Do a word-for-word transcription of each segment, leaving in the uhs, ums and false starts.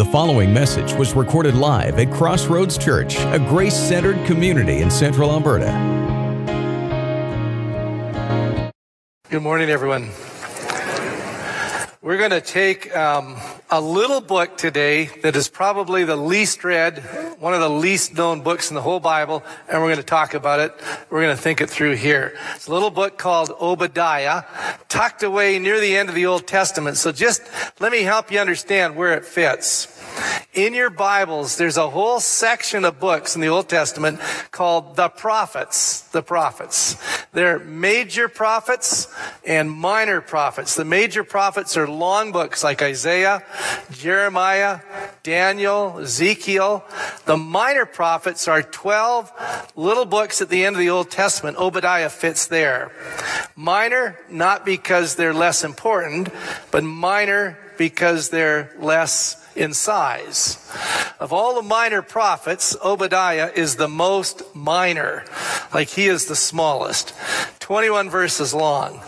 following message was recorded live at Crossroads Church, a grace-centered community in Central Alberta. Good morning, everyone. We're going to take um, a little book today that is probably the least read, one of the least known books in the whole Bible, and we're going to talk about it. We're going to think it through here. It's a little book called Obadiah, tucked away near the end of the Old Testament. So just let me help you understand where it fits. In your Bibles, there's a whole section of books in the Old Testament called the prophets. The prophets. They're major prophets and minor prophets. The major prophets are long books like Isaiah, Jeremiah, Daniel, Ezekiel. The minor prophets are twelve little books at the end of the Old Testament. Obadiah fits there. Minor, not because they're less important, but minor because they're less in size. Of all the minor prophets, Obadiah is the most minor. Like he is the smallest. twenty-one verses long.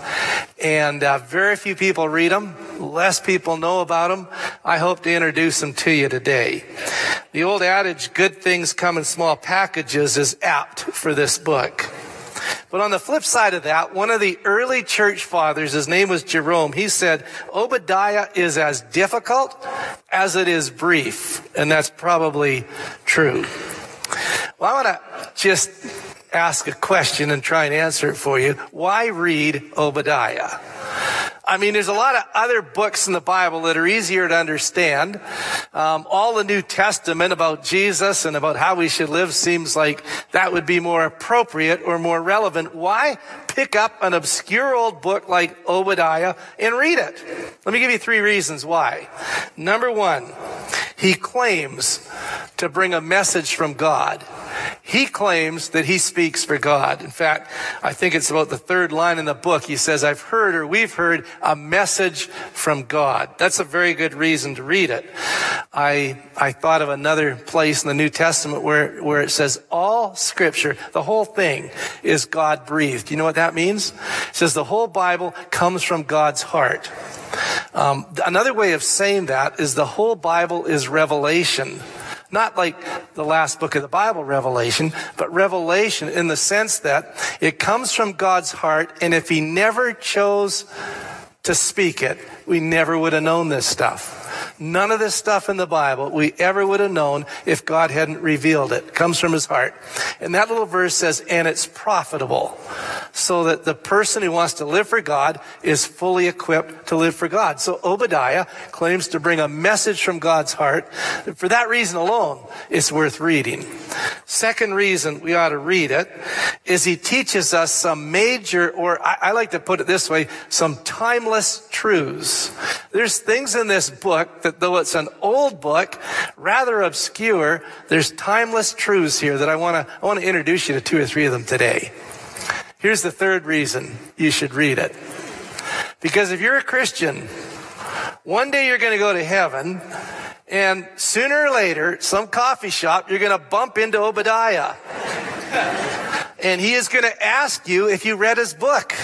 And uh, very few people read them. Less people know about them. I hope to introduce them to you today. The old adage, good things come in small packages, is apt for this book. But on the flip side of that, one of the early church fathers, his name was Jerome, he said, Obadiah is as difficult as it is brief. And that's probably true. Well, I want to just ask a question and try and answer it for you. Why read Obadiah? I mean, there's a lot of other books in the Bible that are easier to understand. Um, all the New Testament about Jesus and about how we should live seems like that would be more appropriate or more relevant. Why pick up an obscure old book like Obadiah and read it? Let me give you three reasons why. Number one, he claims to bring a message from God. He claims that he speaks for God. In fact, I think it's about the third line in the book. He says, I've heard, or we've heard, a message from God. That's a very good reason to read it. I I thought of another place in the New Testament where, where it says all Scripture, the whole thing, is God-breathed. You know what that means? It says the whole Bible comes from God's heart. Um, another way of saying that is the whole Bible is revelation. Not like the last book of the Bible, Revelation, but revelation in the sense that it comes from God's heart, and if he never chose to speak it, we never would have known this stuff. None of this stuff in the Bible we ever would have known if God hadn't revealed it. It comes from his heart. And that little verse says, and it's profitable. So that the person who wants to live for God is fully equipped to live for God. So Obadiah claims to bring a message from God's heart. For that reason alone, it's worth reading. Second reason we ought to read it is he teaches us some major, or I, I like to put it this way, some timeless truths. There's things in this book that though it's an old book, rather obscure, there's timeless truths here that I want to I want to introduce you to two or three of them today. Here's the third reason you should read it. Because if you're a Christian, one day you're going to go to heaven, and sooner or later, some coffee shop, you're going to bump into Obadiah. And he is going to ask you if you read his book.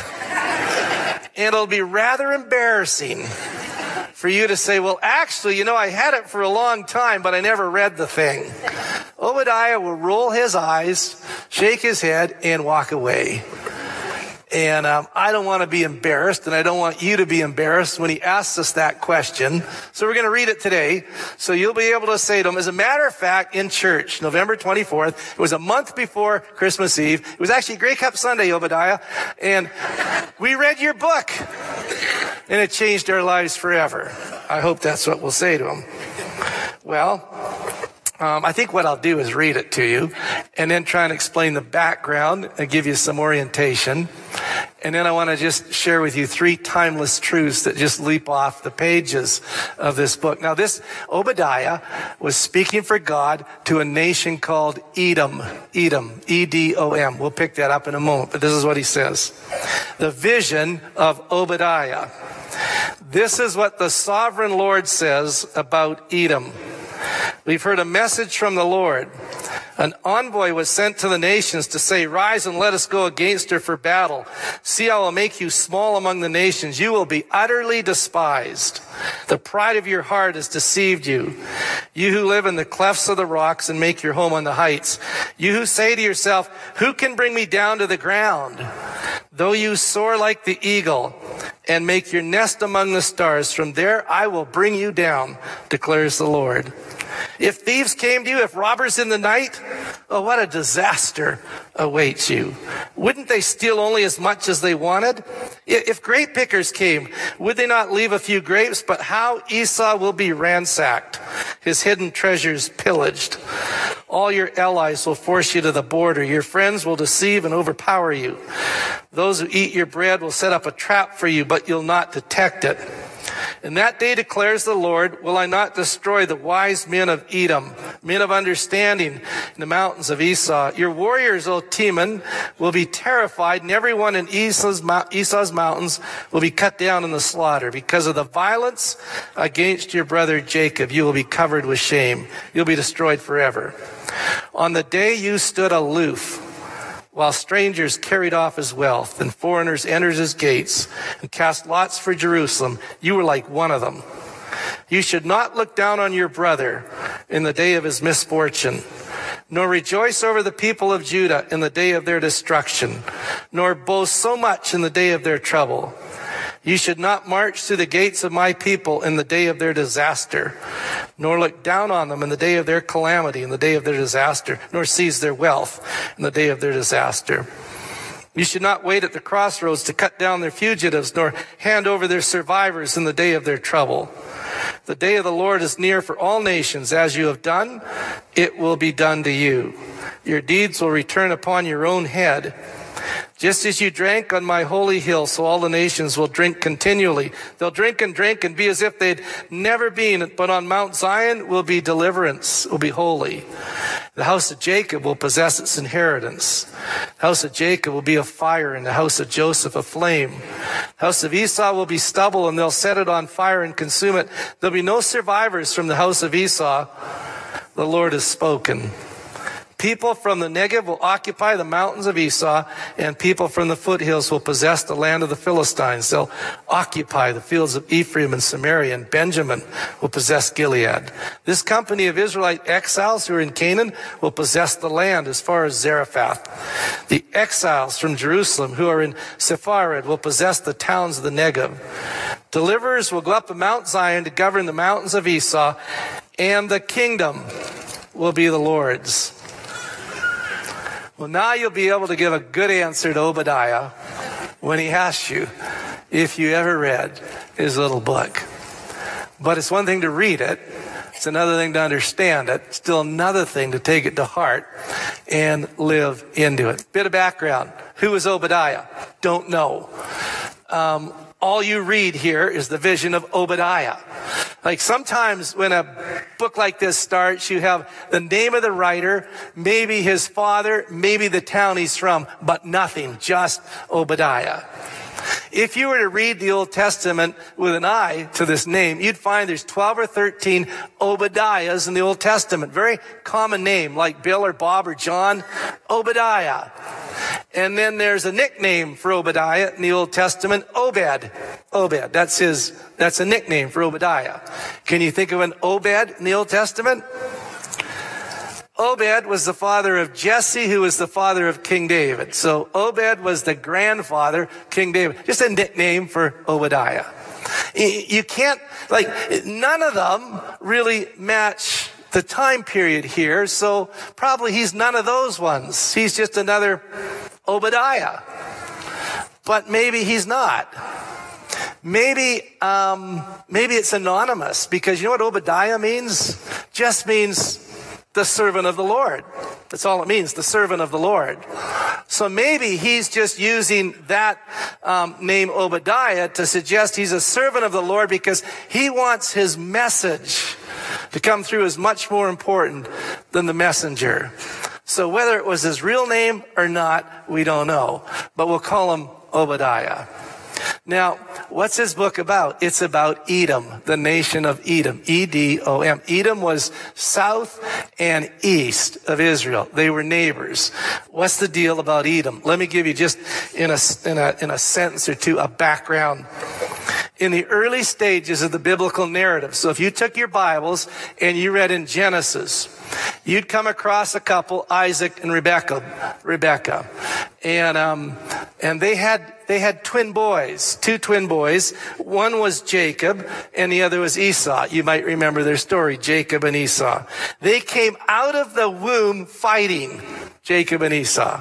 And it'll be rather embarrassing for you to say, well, actually, you know, I had it for a long time, but I never read the thing. Obadiah will roll his eyes, shake his head, and walk away. And um, I don't want to be embarrassed, and I don't want you to be embarrassed when he asks us that question. So we're going to read it today, so you'll be able to say to him, as a matter of fact, in church, November twenty-fourth, it was a month before Christmas Eve. It was actually Grey Cup Sunday, Obadiah, and we read your book, and it changed our lives forever. I hope that's what we'll say to him. Well, Um, I think what I'll do is read it to you and then try and explain the background and give you some orientation. And then I want to just share with you three timeless truths that just leap off the pages of this book. Now, this Obadiah was speaking for God to a nation called Edom. Edom, E D O M. We'll pick that up in a moment, but this is what he says. The vision of Obadiah. This is what the sovereign Lord says about Edom. We've heard a message from the Lord. An envoy was sent to the nations to say, rise and let us go against her for battle. See, I will make you small among the nations. You will be utterly despised. The pride of your heart has deceived you. You who live in the clefts of the rocks and make your home on the heights. You who say to yourself, who can bring me down to the ground? Though you soar like the eagle and make your nest among the stars, from there I will bring you down, declares the Lord. If thieves came to you, if robbers in the night, oh, what a disaster awaits you. Wouldn't they steal only as much as they wanted? If grape pickers came, would they not leave a few grapes? But how Esau will be ransacked, his hidden treasures pillaged. All your allies will force you to the border. Your friends will deceive and overpower you. Those who eat your bread will set up a trap for you, but you'll not detect it. In that day, declares the Lord, will I not destroy the wise men of Edom, men of understanding in the mountains of Esau. Your warriors, O Teman, will be terrified, and everyone in Esau's, Esau's mountains will be cut down in the slaughter. Because of the violence against your brother Jacob, you will be covered with shame. You'll be destroyed forever. On the day you stood aloof, while strangers carried off his wealth and foreigners entered his gates and cast lots for Jerusalem, you were like one of them. You should not look down on your brother in the day of his misfortune, nor rejoice over the people of Judah in the day of their destruction, nor boast so much in the day of their trouble. You should not march through the gates of my people in the day of their disaster, nor look down on them in the day of their calamity, in the day of their disaster, nor seize their wealth in the day of their disaster. You should not wait at the crossroads to cut down their fugitives, nor hand over their survivors in the day of their trouble. The day of the Lord is near for all nations. As you have done, it will be done to you. Your deeds will return upon your own head. Just as you drank on my holy hill, so all the nations will drink continually. They'll drink and drink and be as if they'd never been. But on Mount Zion will be deliverance, will be holy. The house of Jacob will possess its inheritance. The house of Jacob will be a fire, and the house of Joseph a flame. The house of Esau will be stubble, and they'll set it on fire and consume it. There'll be no survivors from the house of Esau. The Lord has spoken. People from the Negev will occupy the mountains of Esau, and people from the foothills will possess the land of the Philistines. They'll occupy the fields of Ephraim and Samaria, and Benjamin will possess Gilead. This company of Israelite exiles who are in Canaan will possess the land as far as Zarephath. The exiles from Jerusalem who are in Sepharad will possess the towns of the Negev. Deliverers will go up to Mount Zion to govern the mountains of Esau, and the kingdom will be the Lord's. Well, now you'll be able to give a good answer to Obadiah when he asks you if you ever read his little book. But it's one thing to read it. It's another thing to understand it. Still another thing to take it to heart and live into it. Bit of background. Who is Obadiah? Don't know. Um, all you read here is the vision of Obadiah. Like sometimes when a book like this starts, you have the name of the writer, maybe his father, maybe the town he's from, but nothing, just Obadiah. If you were to read the Old Testament with an eye to this name, you'd find there's twelve or thirteen Obadiahs in the Old Testament. Very common name, like Bill or Bob or John, Obadiah. And then there's a nickname for Obadiah in the Old Testament, Obed. Obed, that's his, that's a nickname for Obadiah. Can you think of an Obed in the Old Testament? Obed was the father of Jesse, who was the father of King David. So Obed was the grandfather of King David. Just a nickname for Obadiah. You can't, like, none of them really match the time period here, so probably he's none of those ones. He's just another Obadiah. But maybe he's not. Maybe, um, maybe it's anonymous, because you know what Obadiah means? Just means the servant of the Lord. That's all it means, the servant of the Lord. So maybe he's just using that um, name Obadiah to suggest he's a servant of the Lord because he wants his message to come through as much more important than the messenger. So whether it was his real name or not, we don't know. But we'll call him Obadiah. Now, what's his book about? It's about Edom, the nation of Edom, E D O M. Edom was south and east of Israel. They were neighbors. What's the deal about Edom? Let me give you just in a, in a, in a sentence or two a background. In the early stages of the biblical narrative, so if you took your Bibles and you read in Genesis, you'd come across a couple, Isaac and Rebecca, Rebecca, and um, and they had they had twin boys, two twin boys. One was Jacob, and the other was Esau. You might remember their story, Jacob and Esau. They came out of the womb fighting, Jacob and Esau.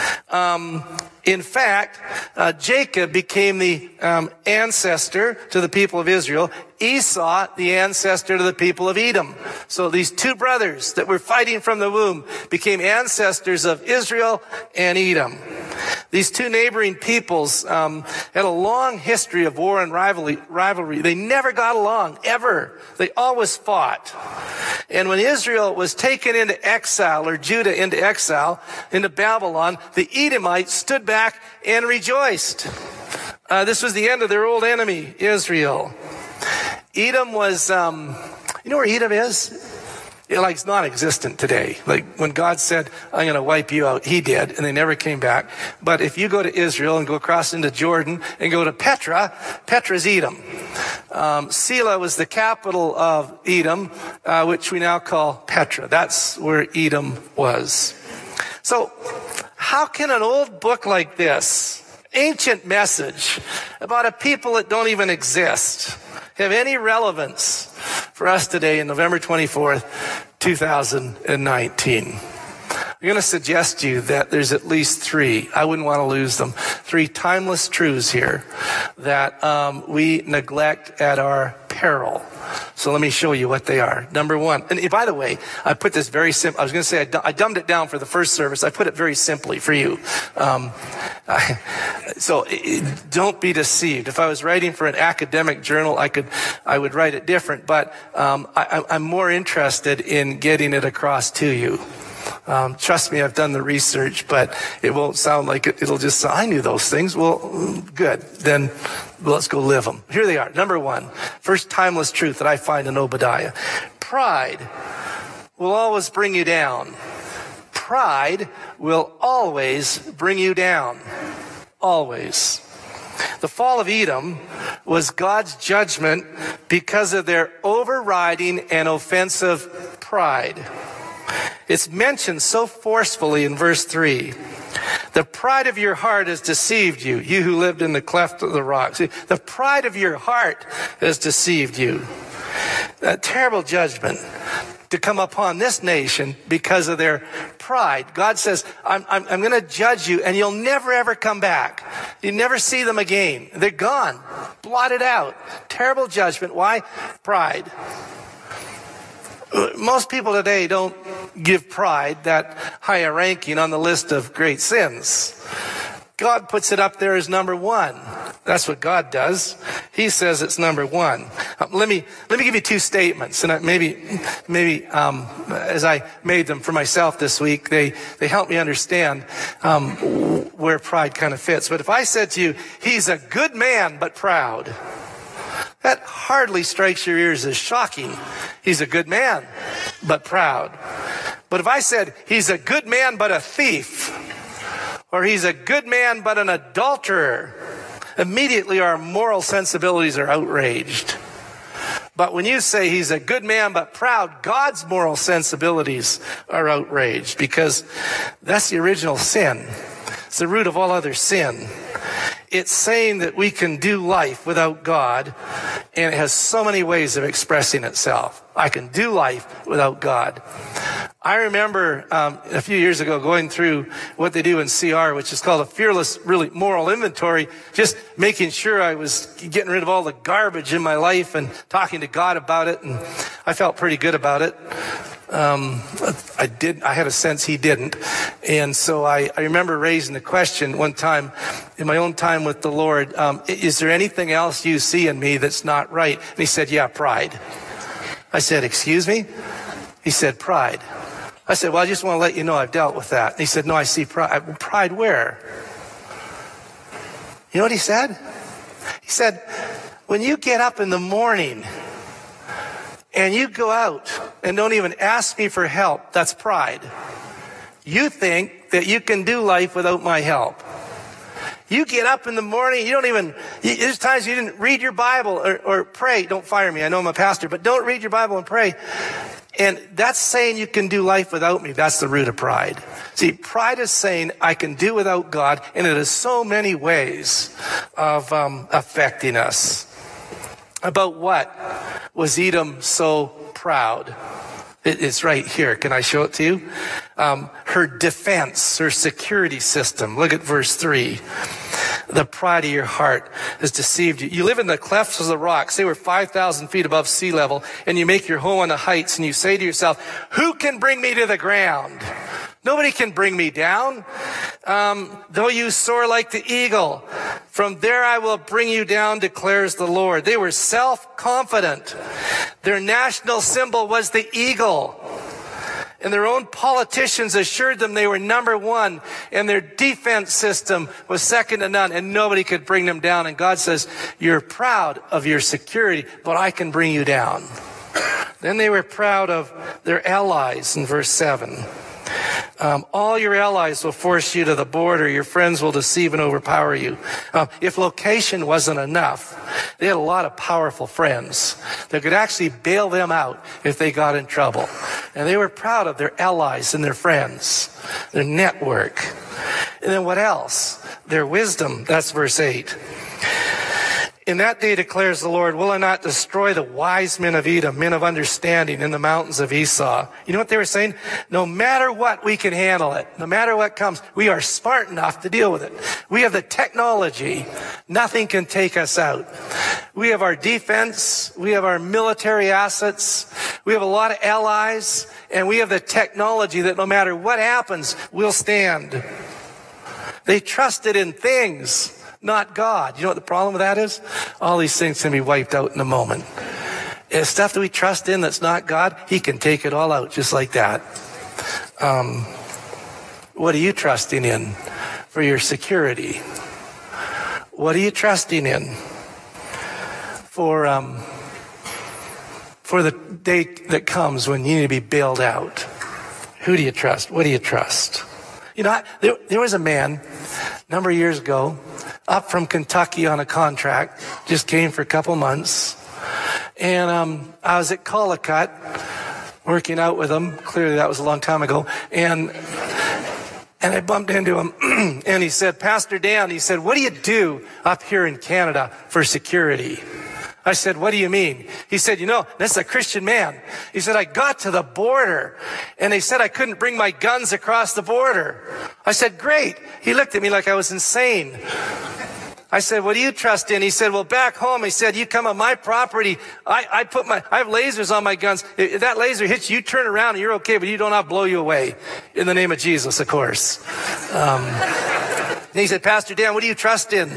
Um, In fact, uh, Jacob became the um, ancestor to the people of Israel. Esau, the ancestor to the people of Edom. So these two brothers that were fighting from the womb became ancestors of Israel and Edom. These two neighboring peoples um, had a long history of war and rivalry, rivalry. They never got along, ever. They always fought. And when Israel was taken into exile, or Judah into exile, into Babylon, the Edomites stood back and rejoiced. Uh, this was the end of their old enemy, Israel. Edom was, um, you know where Edom is? It, like, it's non-existent today. Like, when God said, I'm going to wipe you out, he did, and they never came back. But if you go to Israel and go across into Jordan and go to Petra, Petra's Edom. Um, Selah was the capital of Edom, uh, which we now call Petra. That's where Edom was. So, how can an old book like this, ancient message about a people that don't even exist, have any relevance for us today in November twenty-fourth, two thousand nineteen? I'm going to suggest to you that there's at least three, I wouldn't want to lose them, three timeless truths here that um, we neglect at our peril. So let me show you what they are. Number one, and by the way, I put this very simple. I was going to say I, d- I dumbed it down for the first service. I put it very simply for you. Um, I, so it, don't be deceived. If I was writing for an academic journal, I could, I would write it different. But um, I, I'm more interested in getting it across to you. Um, trust me, I've done the research, but it won't sound like it. It'll just sound, I knew those things. Well, good. Then let's go live them. Here they are. Number one, first timeless truth that I find in Obadiah. Pride will always bring you down. Pride will always bring you down. Always. The fall of Edom was God's judgment because of their overriding and offensive pride. It's mentioned so forcefully in verse three. The pride of your heart has deceived you, you who lived in the cleft of the rock. See, the pride of your heart has deceived you. A terrible judgment to come upon this nation because of their pride. God says, I'm, I'm, I'm going to judge you, and you'll never, ever come back. You never see them again. They're gone, blotted out. Terrible judgment. Why? Pride. Most people today don't give pride that high a ranking on the list of great sins. God puts it up there as number one. That's what God does. He says it's number one. Um, let me let me give you two statements, and I, maybe maybe um, as I made them for myself this week, they they help me understand um, where pride kind of fits. But if I said to you, he's a good man but proud, that hardly strikes your ears as shocking. He's a good man, but proud. But if I said, he's a good man, but a thief, or he's a good man, but an adulterer, immediately our moral sensibilities are outraged. But when you say he's a good man, but proud, God's moral sensibilities are outraged, because that's the original sin. It's the root of all other sin. It's saying that we can do life without God, and it has so many ways of expressing itself. I can do life without God. I remember um, a few years ago going through what they do in C R, which is called a fearless, really moral inventory, just making sure I was getting rid of all the garbage in my life and talking to God about it, and I felt pretty good about it. Um, I did. I had a sense he didn't. And so I, I remember raising the question one time in my own time with the Lord, um, is there anything else you see in me that's not right? And he said, yeah, pride. I said, excuse me? He said, pride. I said, well, I just want to let you know I've dealt with that. And he said, no, I see pride. Pride where? You know what he said? He said, when you get up in the morning and you go out and don't even ask me for help, that's pride. You think that you can do life without my help. You get up in the morning, you don't even, you, there's times you didn't read your Bible or, or pray. Don't fire me, I know I'm a pastor, but don't read your Bible and pray. And that's saying you can do life without me. That's the root of pride. See, pride is saying I can do without God, and it has so many ways of um, affecting us. About what was Edom so proud? It, it's right here. Can I show it to you? Um, her defense, her security system. Look at verse three. The pride of your heart has deceived you. You live in the clefts of the rocks. They were five thousand feet above sea level, and you make your home on the heights, and you say to yourself, who can bring me to the ground? Nobody can bring me down. Um, though you soar like the eagle, from there I will bring you down, declares the Lord. They were self-confident. Their national symbol was the eagle. And their own politicians assured them they were number one, and their defense system was second to none, and nobody could bring them down. And God says, you're proud of your security, but I can bring you down. Then they were proud of their allies in verse seven. Um, all your allies will force you to the border. Your friends will deceive and overpower you. Um, if location wasn't enough, they had a lot of powerful friends that could actually bail them out if they got in trouble. And they were proud of their allies and their friends, their network. And then what else? Their wisdom. That's verse eight. In that day, declares the Lord, will I not destroy the wise men of Edom, men of understanding in the mountains of Esau? You know what they were saying? No matter what, we can handle it. No matter what comes, we are smart enough to deal with it. We have the technology. Nothing can take us out. We have our defense. We have our military assets. We have a lot of allies. And we have the technology that no matter what happens, we'll stand. They trusted in things, not God. You know what the problem with that is? All these things can be wiped out in a moment. And stuff that we trust in that's not God, He can take it all out just like that. Um, what are you trusting in for your security? What are you trusting in for um, for the day that comes when you need to be bailed out? Who do you trust? What do you trust? You know, I, there, there was a man a number of years ago up from Kentucky on a contract, just came for a couple months. And um, I was at Collicut working out with him. Clearly that was a long time ago. And and I bumped into him and he said, Pastor Dan, he said, what do you do up here in Canada for security? I said, what do you mean? He said, you know, that's a Christian man. He said, I got to the border and they said I couldn't bring my guns across the border. I said, great. He looked at me like I was insane. I said, what do you trust in? He said, well, back home, he said, you come on my property. I, I put my, I have lasers on my guns. If that laser hits you, you turn around and you're okay, but you don't, I'll blow you away. In the name of Jesus, of course. Um, and he said, Pastor Dan, what do you trust in?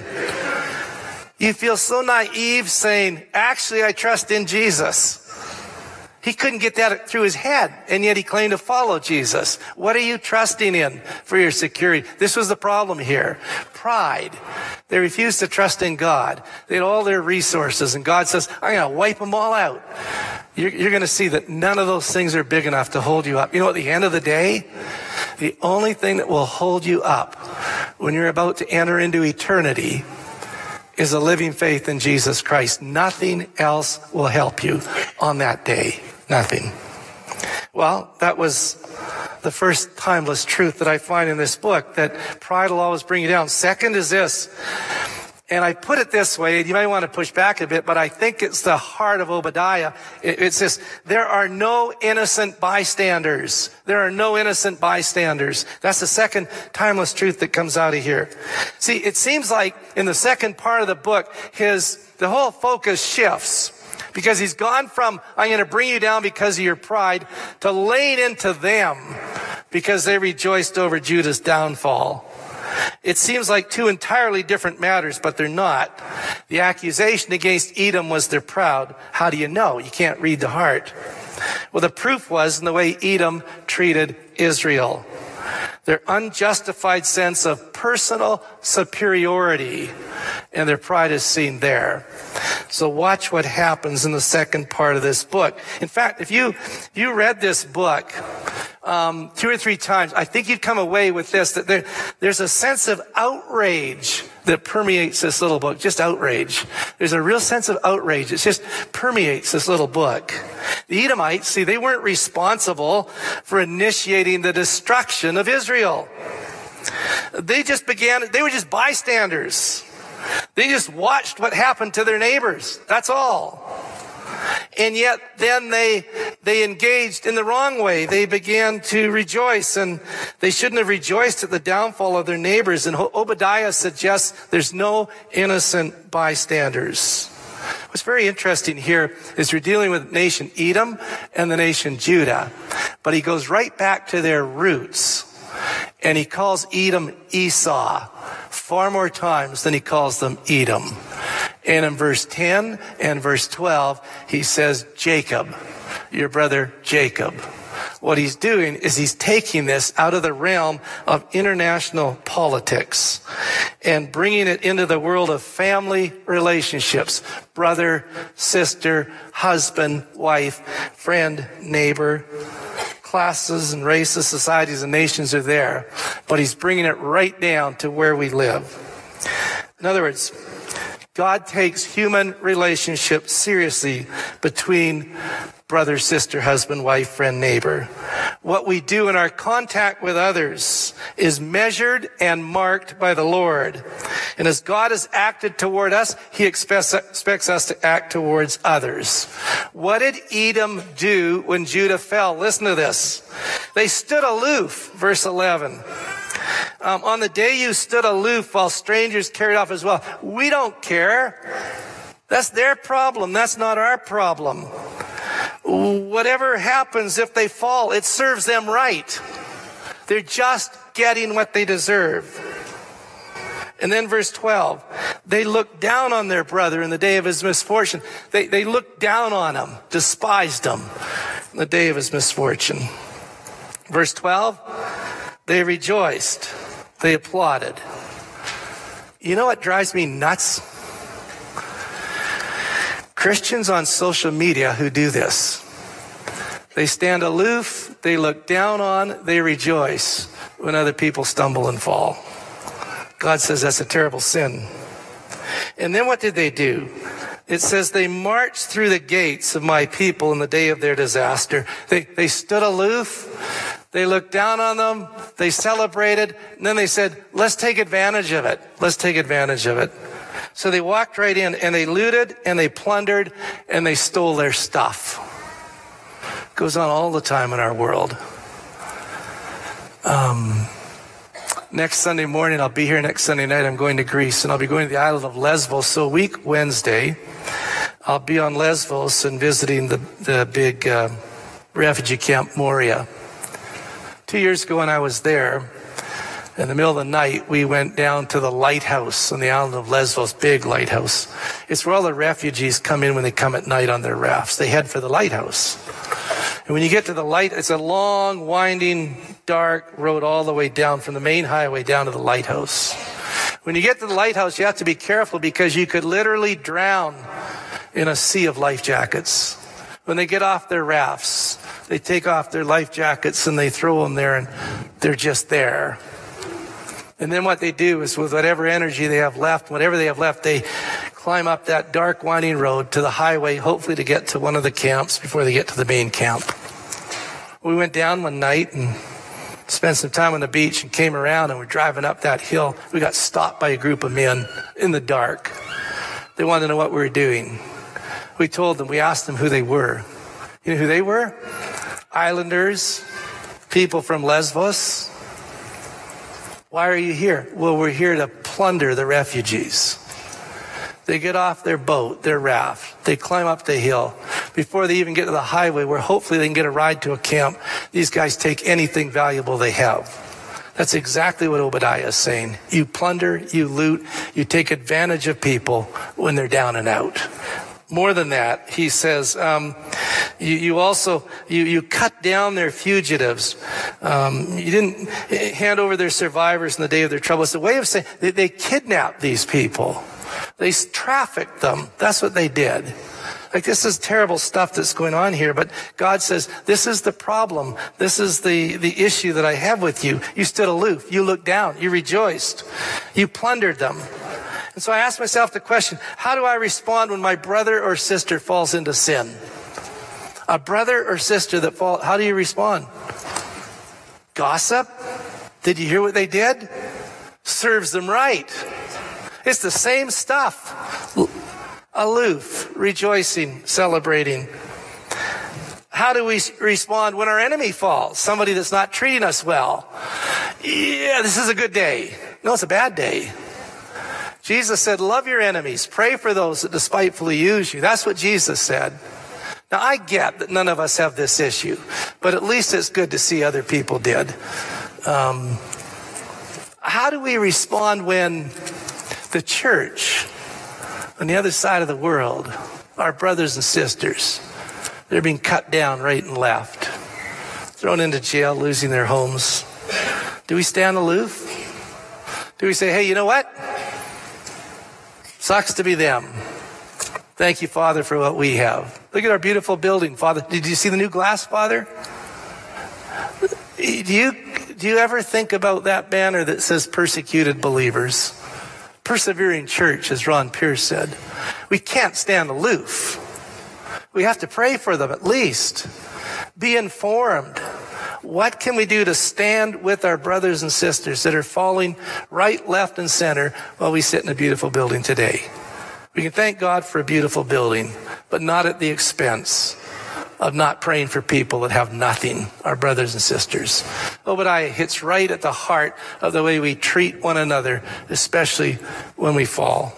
You feel so naive saying, actually, I trust in Jesus. He couldn't get that through his head, and yet he claimed to follow Jesus. What are you trusting in for your security? This was the problem here. Pride. They refused to trust in God. They had all their resources, and God says, I'm going to wipe them all out. You're, you're going to see that none of those things are big enough to hold you up. You know, at the end of the day, the only thing that will hold you up when you're about to enter into eternity is a living faith in Jesus Christ. Nothing else will help you on that day. Nothing. Well, that was the first timeless truth that I find in this book, that pride will always bring you down. Second is this, and I put it this way, and you might want to push back a bit, but I think it's the heart of Obadiah. It's this, there are no innocent bystanders. There are no innocent bystanders. That's the second timeless truth that comes out of here. See, it seems like in the second part of the book, his, the whole focus shifts. Because he's gone from, I'm going to bring you down because of your pride, to laying into them because they rejoiced over Judah's downfall. It seems like two entirely different matters, but they're not. The accusation against Edom was they're proud. How do you know? You can't read the heart. Well, the proof was in the way Edom treated Israel. Their unjustified sense of personal superiority and their pride is seen there. So watch what happens in the second part of this book. In fact, if you if you read this book um, two or three times, I think you'd come away with this, that there, there's a sense of outrage that permeates this little book. Just outrage. There's a real sense of outrage. It just permeates this little book. The Edomites, see, they weren't responsible for initiating the destruction of Israel. They just began, they were just bystanders. They just watched what happened to their neighbors. That's all. And yet then they they engaged in the wrong way. They began to rejoice, and they shouldn't have rejoiced at the downfall of their neighbors. And Obadiah suggests there's no innocent bystanders. What's very interesting here is we're dealing with the nation Edom and the nation Judah. But he goes right back to their roots, and he calls Edom Esau far more times than he calls them Edom. And in verse ten and verse twelve, he says, Jacob, your brother Jacob. What he's doing is he's taking this out of the realm of international politics and bringing it into the world of family relationships. Brother, sister, husband, wife, friend, neighbor. Classes and races, societies and nations are there, but he's bringing it right down to where we live. In other words, God takes human relationships seriously between brother, sister, husband, wife, friend, neighbor. What we do in our contact with others is measured and marked by the Lord. And as God has acted toward us, he expects, expects us to act towards others. What did Edom do when Judah fell? Listen to this. They stood aloof, verse eleven. Um, on the day you stood aloof while strangers carried off as well. We don't care. That's their problem. That's not our problem. Whatever happens, if they fall, it serves them right. They're just getting what they deserve. And then verse twelve, they looked down on their brother in the day of his misfortune. They, they looked down on him, despised him in the day of his misfortune. Verse twelve, they rejoiced. They applauded. You know what drives me nuts? Christians on social media who do this. They stand aloof, they look down on, they rejoice when other people stumble and fall. God says that's a terrible sin. And then what did they do? It says they marched through the gates of my people in the day of their disaster. They, they stood aloof. They looked down on them. They celebrated. And then they said, let's take advantage of it. Let's take advantage of it. So they walked right in and they looted and they plundered and they stole their stuff. It goes on all the time in our world. Um, next Sunday morning, I'll be here next Sunday night. I'm going to Greece and I'll be going to the island of Lesbos. So a week Wednesday, I'll be on Lesbos and visiting the, the big uh, refugee camp Moria. Two years ago when I was there, in the middle of the night, we went down to the lighthouse on the island of Lesbos, big lighthouse. It's where all the refugees come in when they come at night on their rafts. They head for the lighthouse. And when you get to the light, it's a long, winding, dark road all the way down from the main highway down to the lighthouse. When you get to the lighthouse, you have to be careful because you could literally drown in a sea of life jackets. When they get off their rafts, they take off their life jackets and they throw them there and they're just there. And then what they do is with whatever energy they have left, whatever they have left, they climb up that dark winding road to the highway, hopefully to get to one of the camps before they get to the main camp. We went down one night and spent some time on the beach and came around and we're driving up that hill. We got stopped by a group of men in the dark. They wanted to know what we were doing. We told them, we asked them who they were. You know who they were? Islanders, people from Lesbos. Why are you here? Well, we're here to plunder the refugees. They get off their boat, their raft. They climb up the hill. Before they even get to the highway where hopefully they can get a ride to a camp, these guys take anything valuable they have. That's exactly what Obadiah is saying. You plunder, you loot, you take advantage of people when they're down and out. More than that, he says, um, you, you also, you, you cut down their fugitives. Um, you didn't hand over their survivors in the day of their trouble. It's a way of saying they, they kidnapped these people. They trafficked them. That's what they did. Like, this is terrible stuff that's going on here, but God says, this is the problem. This is the, the issue that I have with you. You stood aloof. You looked down. You rejoiced. You plundered them. And so I asked myself the question, how do I respond when my brother or sister falls into sin? A brother or sister that fall, how do you respond? Gossip? Did you hear what they did? Serves them right. It's the same stuff. Aloof, rejoicing, celebrating. How do we respond when our enemy falls? Somebody that's not treating us well. Yeah, this is a good day. No, it's a bad day. Jesus said, love your enemies. Pray for those that despitefully use you. That's what Jesus said. Now, I get that none of us have this issue, but at least it's good to see other people did. Um, how do we respond when the church on the other side of the world, our brothers and sisters, they're being cut down right and left, thrown into jail, losing their homes? Do we stand aloof? Do we say, hey, you know what? Sucks to be them. Thank you, Father, for what we have. Look at our beautiful building, Father. Did you see the new glass, Father? Do you, do you ever think about that banner that says persecuted believers? Persevering church, as Ron Pierce said. We can't stand aloof. We have to pray for them at least. Be informed. What can we do to stand with our brothers and sisters that are falling right, left, and center while we sit in a beautiful building today? We can thank God for a beautiful building, but not at the expense of not praying for people that have nothing, our brothers and sisters. Obadiah hits right at the heart of the way we treat one another, especially when we fall.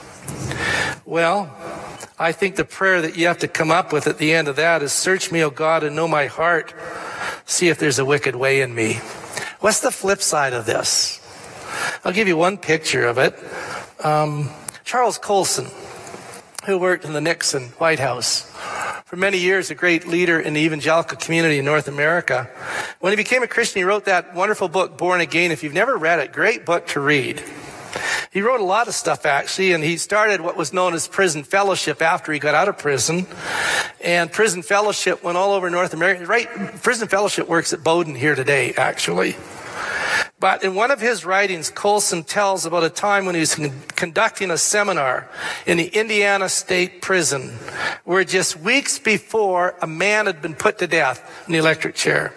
Well, I think the prayer that you have to come up with at the end of that is, search me, O God, and know my heart. See if there's a wicked way in me. What's the flip side of this? I'll give you one picture of it. Um, Charles Colson, who worked in the Nixon White House for many years, a great leader in the evangelical community in North America. When he became a Christian, he wrote that wonderful book, Born Again. If you've never read it, great book to read. He wrote a lot of stuff, actually, and he started what was known as Prison Fellowship after he got out of prison. And Prison Fellowship went all over North America. Right, Prison Fellowship works at Bowdoin here today, actually. But in one of his writings, Colson tells about a time when he was con- conducting a seminar in the Indiana State Prison, where just weeks before, a man had been put to death in the electric chair.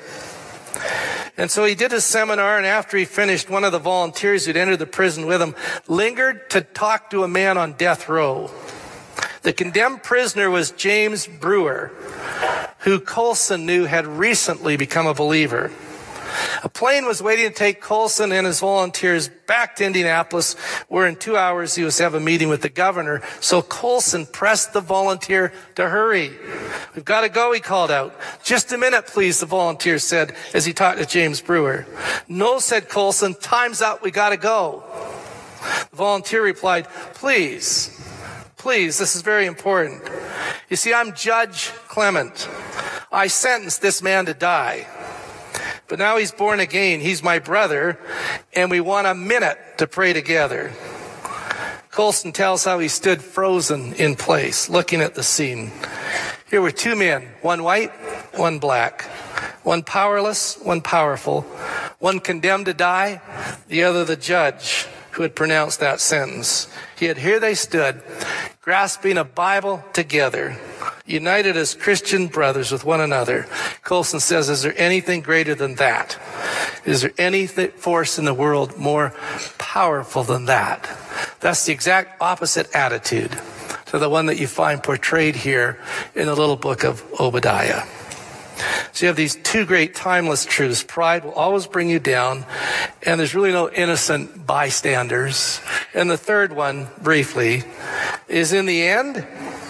And so he did his seminar, and after he finished, one of the volunteers who'd entered the prison with him lingered to talk to a man on death row. The condemned prisoner was James Brewer, who Colson knew had recently become a believer. A plane was waiting to take Colson and his volunteers back to Indianapolis, where in two hours he was to have a meeting with the governor. So Colson pressed the volunteer to hurry. We've got to go, he called out. Just a minute, please, the volunteer said as he talked to James Brewer. No, said Colson, time's up, we got to go. The volunteer replied, please, please, this is very important. You see, I'm Judge Clement. I sentenced this man to die. But now he's born again. He's my brother, and we want a minute to pray together. Colson tells how he stood frozen in place, looking at the scene. Here were two men, one white, one black, one powerless, one powerful, one condemned to die, the other the judge who had pronounced that sentence. Yet here they stood, grasping a Bible together, united as Christian brothers with one another. Colson says, is there anything greater than that? Is there any force in the world more powerful than that? That's the exact opposite attitude to the one that you find portrayed here in the little book of Obadiah. So you have these two great timeless truths. Pride will always bring you down, and there's really no innocent bystanders. And the third one, briefly, is in the end,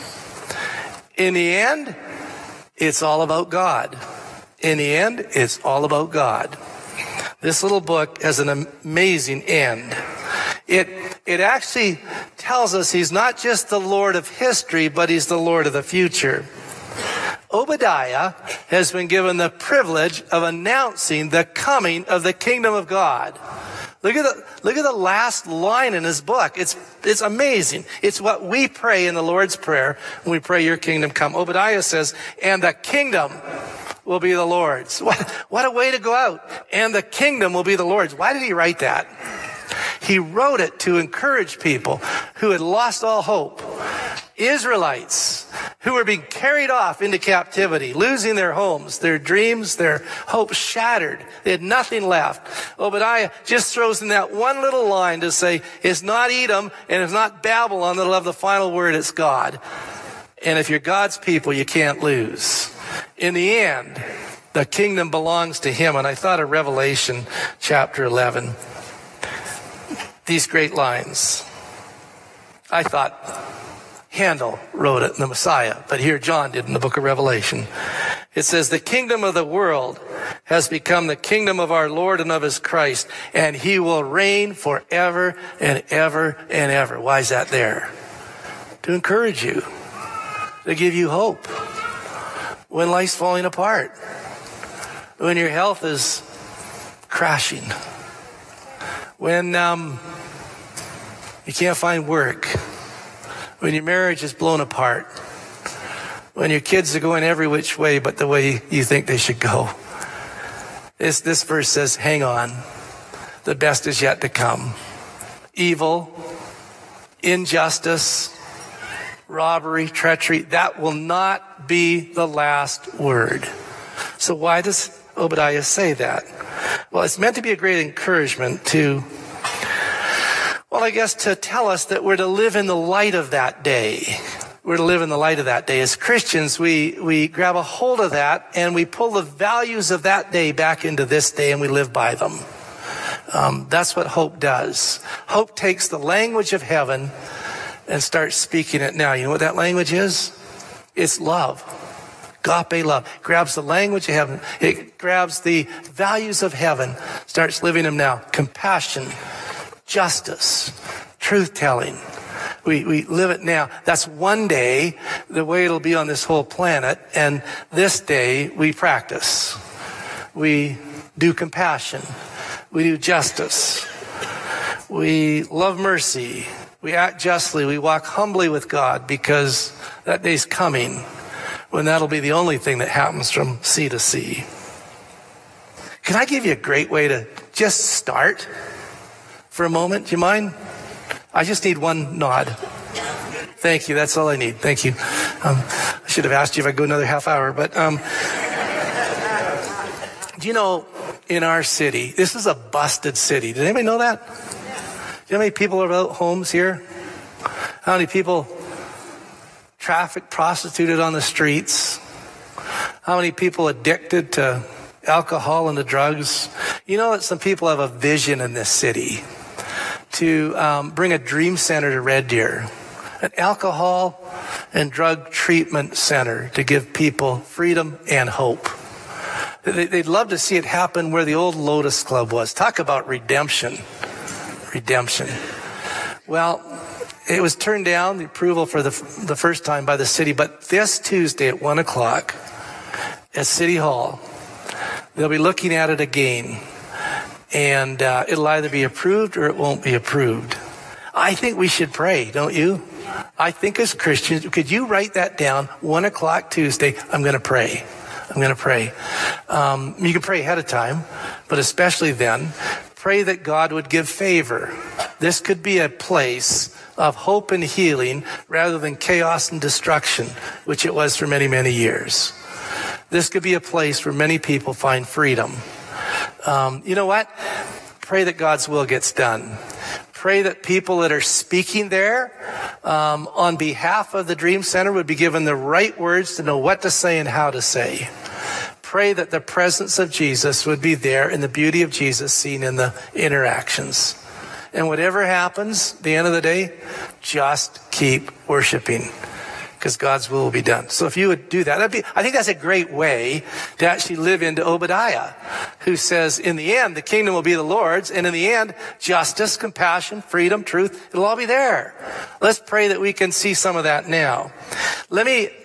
in the end, it's all about God. In the end, it's all about God. This little book has an amazing end. It, it actually tells us he's not just the Lord of history, but he's the Lord of the future. Obadiah has been given the privilege of announcing the coming of the kingdom of God. Look at the, look at the last line in his book. It's, it's amazing. It's what we pray in the Lord's Prayer when we pray, your kingdom come. Obadiah says, and the kingdom will be the Lord's. What, what a way to go out. And the kingdom will be the Lord's. Why did he write that? He wrote it to encourage people who had lost all hope. Israelites who were being carried off into captivity, losing their homes, their dreams, their hopes shattered. They had nothing left. Obadiah just throws in that one little line to say, it's not Edom and it's not Babylon that'll have the final word, it's God. And if you're God's people, you can't lose. In the end, the kingdom belongs to him. And I thought of Revelation chapter eleven. These great lines. I thought Handel wrote it in the Messiah, but here John did in the book of Revelation. It says, the kingdom of the world has become the kingdom of our Lord and of his Christ, and he will reign forever and ever and ever. Why is that there? To encourage you, to give you hope when life's falling apart, when your health is crashing, when um, you can't find work, when your marriage is blown apart, when your kids are going every which way but the way you think they should go. This, this verse says, hang on, the best is yet to come. Evil, injustice, robbery, treachery, that will not be the last word. So why does Obadiah say that? Well, it's meant to be a great encouragement to, well, I guess to tell us that we're to live in the light of that day. We're to live in the light of that day. As Christians, we, we grab a hold of that and we pull the values of that day back into this day and we live by them. Um, that's what hope does. Hope takes the language of heaven and starts speaking it now. You know what that language is? It's love. Agape love. Grabs the language of heaven. It grabs the values of heaven, starts living them now. Compassion, justice, truth-telling. We, we live it now. That's one day, the way it'll be on this whole planet. And this day, we practice. We do compassion. We do justice. We love mercy. We act justly. We walk humbly with God, because that day's coming when that'll be the only thing that happens from sea to sea. Can I give you a great way to just start for a moment? Do you mind? I just need one nod. Thank you. That's all I need. Thank you. Um, I should have asked you if I go another half hour, but um, do you know, in our city, this is a busted city. Did anybody know that? Do you know how many people are without homes here? How many people trafficked, prostituted on the streets? How many people addicted to alcohol and to drugs? You know that some people have a vision in this city to um, bring a dream center to Red Deer, an alcohol and drug treatment center to give people freedom and hope. They'd love to see it happen where the old Lotus Club was. Talk about redemption. Redemption. Well, it was turned down, the approval for the, the first time by the city, but this Tuesday at one o'clock at City Hall, they'll be looking at it again. And uh, it'll either be approved or it won't be approved. I think we should pray, don't you? I think as Christians, could you write that down? One o'clock Tuesday, I'm going to pray. I'm going to pray. Um, you can pray ahead of time, but especially then, pray that God would give favor. This could be a place of hope and healing rather than chaos and destruction, which it was for many, many years. This could be a place where many people find freedom. Um, you know what? Pray that God's will gets done. Pray that people that are speaking there um, on behalf of the Dream Center would be given the right words to know what to say and how to say. Pray that the presence of Jesus would be there and the beauty of Jesus seen in the interactions. And whatever happens, at the end of the day, just keep worshiping, because God's will will be done. So if you would do that, that'd be, I think that's a great way to actually live into Obadiah, who says, in the end, the kingdom will be the Lord's, and in the end, justice, compassion, freedom, truth, it'll all be there. Let's pray that we can see some of that now. Let me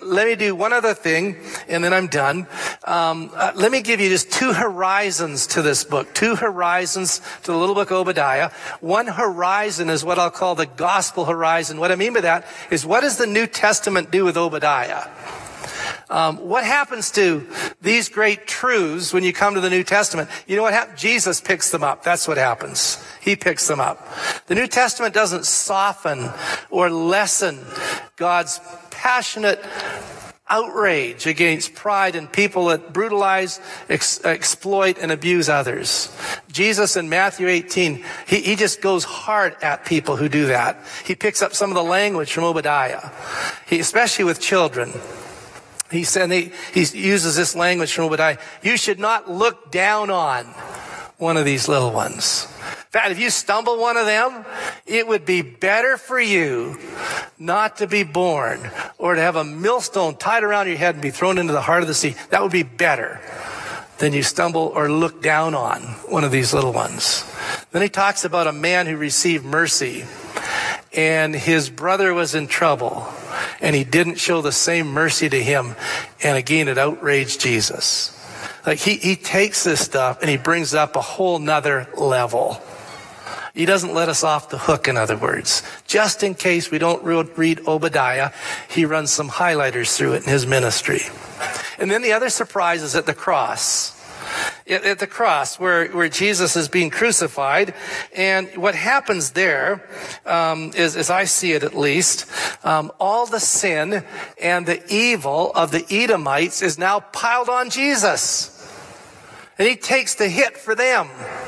let me do one other thing, and then I'm done. Um, uh, let me give you just two horizons to this book, two horizons to the little book Obadiah. One horizon is what I'll call the gospel horizon. What I mean by that is, what does the New Testament do with Obadiah? Um, what happens to these great truths when you come to the New Testament? You know what happens? Jesus picks them up. That's what happens. He picks them up. The New Testament doesn't soften or lessen God's passionate outrage against pride and people that brutalize, ex- exploit, and abuse others. Jesus in Matthew eighteen, he, he just goes hard at people who do that. He picks up some of the language from Obadiah, he, especially with children. He said, he, he uses this language from Obadiah. You should not look down on one of these little ones. In fact, if you stumble one of them, it would be better for you not to be born, or to have a millstone tied around your head and be thrown into the heart of the sea. That would be better than you stumble or look down on one of these little ones. Then he talks about a man who received mercy, and his brother was in trouble, and he didn't show the same mercy to him, and again it outraged Jesus. Like he, he takes this stuff and he brings up a whole nother level. He doesn't let us off the hook, in other words. Just in case we don't read Obadiah, he runs some highlighters through it in his ministry. And then the other surprise is at the cross. At the cross, where, where Jesus is being crucified. And what happens there, um, is, as I see it at least, um, all the sin and the evil of the Edomites is now piled on Jesus. And he takes the hit for them.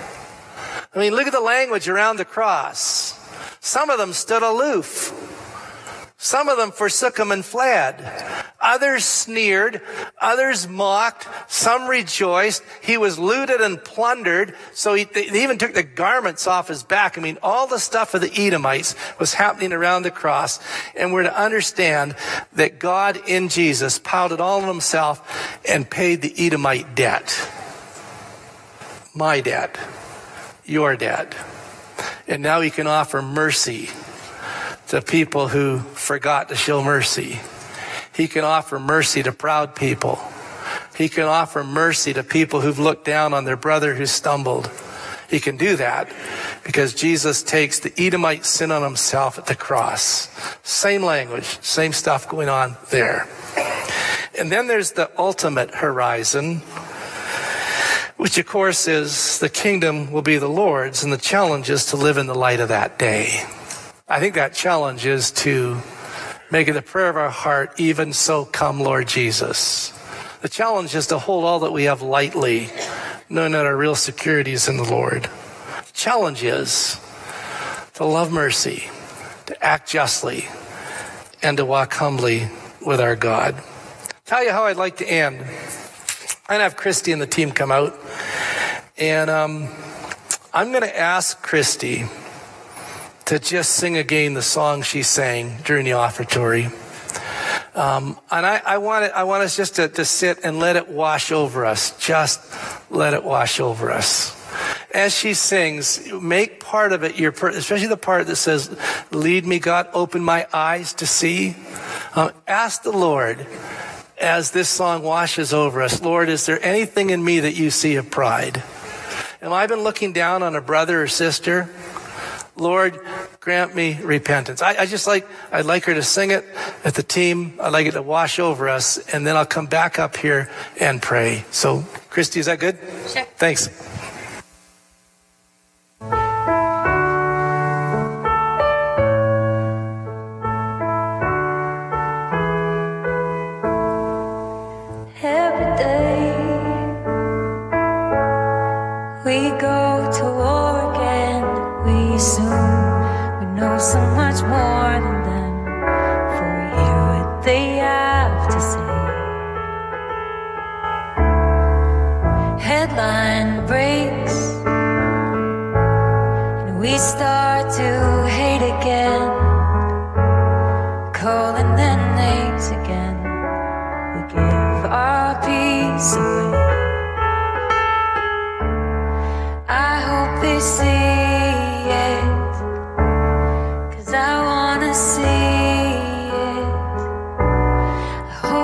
I mean, look at the language around the cross. Some of them stood aloof. Some of them forsook him and fled. Others sneered. Others mocked. Some rejoiced. He was looted and plundered. So he, they even took the garments off his back. I mean, all the stuff of the Edomites was happening around the cross. And we're to understand that God in Jesus piled it all on himself and paid the Edomite debt. My debt. Your debt. And now he can offer mercy to people who forgot to show mercy. He can offer mercy to proud people. He can offer mercy to people who've looked down on their brother who stumbled. He can do that because Jesus takes the Edomite sin on himself at the cross. Same language, same stuff going on there. And then there's the ultimate horizon, which of course is the kingdom will be the Lord's, and the challenge is to live in the light of that day. I think that challenge is to make it the prayer of our heart, even so come Lord Jesus. The challenge is to hold all that we have lightly, knowing that our real security is in the Lord. The challenge is to love mercy, to act justly, and to walk humbly with our God. Tell you how I'd like to end. I'm going to have Christy and the team come out, and um, I'm going to ask Christy to just sing again the song she sang during the offertory. Um, and I, I want it, I want us just to, to sit and let it wash over us. Just let it wash over us. As she sings, make part of it your, especially the part that says, "Lead me, God, open my eyes to see." Um, ask the Lord as this song washes over us, Lord, is there anything in me that you see of pride? Have I been looking down on a brother or sister? Lord, grant me repentance. I, I just like, I'd like her to sing it at the team. I'd like it to wash over us, and then I'll come back up here and pray. So, Christy, is that good? Sure. Thanks. Every day we go to war again. We assume we know so much more than them, for we hear what they have to say. Headline breaks, and we start to hate again, calling their names again. We give our peace away. I hope they see it, 'cause I wanna see it. I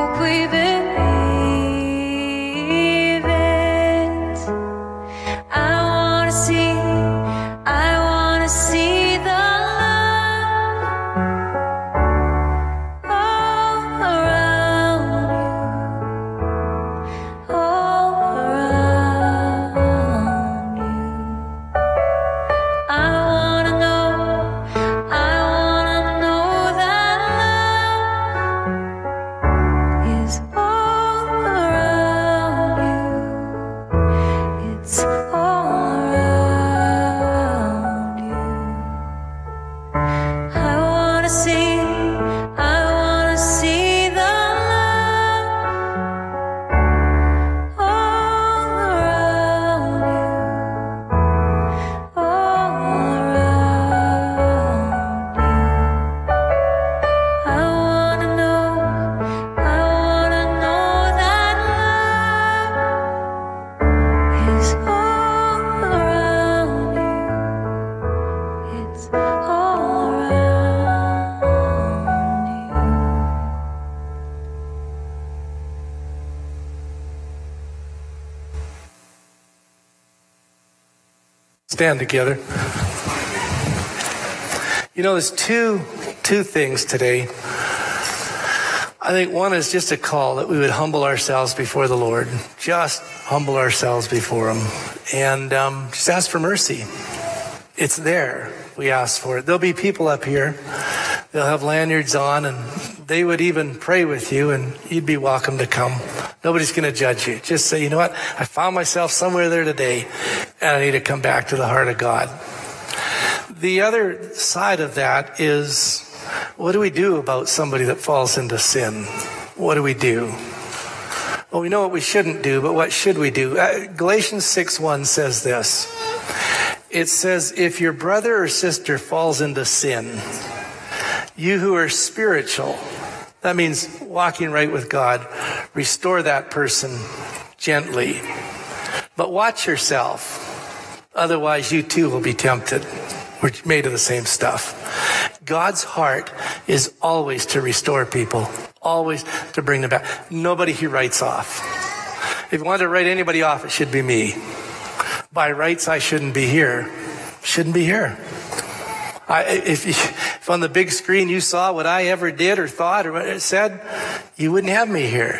Stand together. You know, there's two two things today. I think one is just a call that we would humble ourselves before the Lord. Just humble ourselves before Him. And um, just ask for mercy. It's there. We ask for it. There'll be people up here. They'll have lanyards on, and they would even pray with you, and you'd be welcome to come. Nobody's going to judge you. Just say, you know what? I found myself somewhere there today, and I need to come back to the heart of God. The other side of that is, what do we do about somebody that falls into sin? What do we do? Well, we know what we shouldn't do, but what should we do? Uh, Galatians six one says this. It says, if your brother or sister falls into sin, you who are spiritual, that means walking right with God, restore that person gently. But watch yourself. Otherwise, you too will be tempted. We're made of the same stuff. God's heart is always to restore people, always to bring them back. Nobody He writes off. If you want to write anybody off, it should be me. By rights, I shouldn't be here. Shouldn't be here. I, if, if on the big screen you saw what I ever did or thought or what it said, you wouldn't have me here.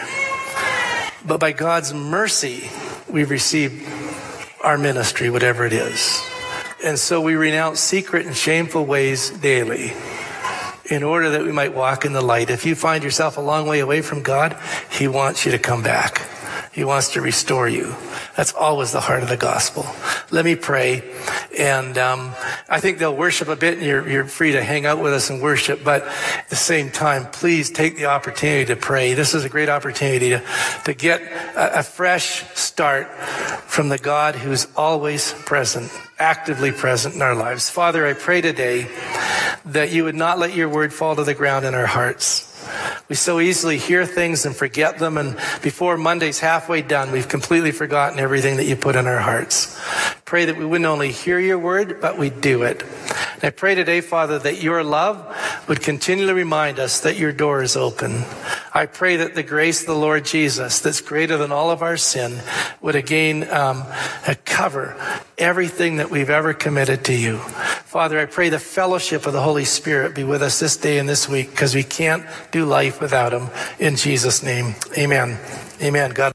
But by God's mercy, we've received our ministry, whatever it is. And so we renounce secret and shameful ways daily in order that we might walk in the light. If you find yourself a long way away from God, He wants you to come back. He wants to restore you. That's always the heart of the gospel. Let me pray. And um, I think they'll worship a bit, and you're, you're free to hang out with us and worship. But at the same time, please take the opportunity to pray. This is a great opportunity to, to get a, a fresh start from the God who's always present, actively present in our lives. Father, I pray today that you would not let your word fall to the ground in our hearts. We so easily hear things and forget them, and before Monday's halfway done, we've completely forgotten everything that you put in our hearts. Pray that we wouldn't only hear your word, but we do it. And I pray today, Father, that your love would continually remind us that your door is open. I pray that the grace of the Lord Jesus, that's greater than all of our sin, would again um, cover everything that we've ever committed to you. Father, I pray the fellowship of the Holy Spirit be with us this day and this week, because we can't do life without him. In Jesus' name, amen. Amen. God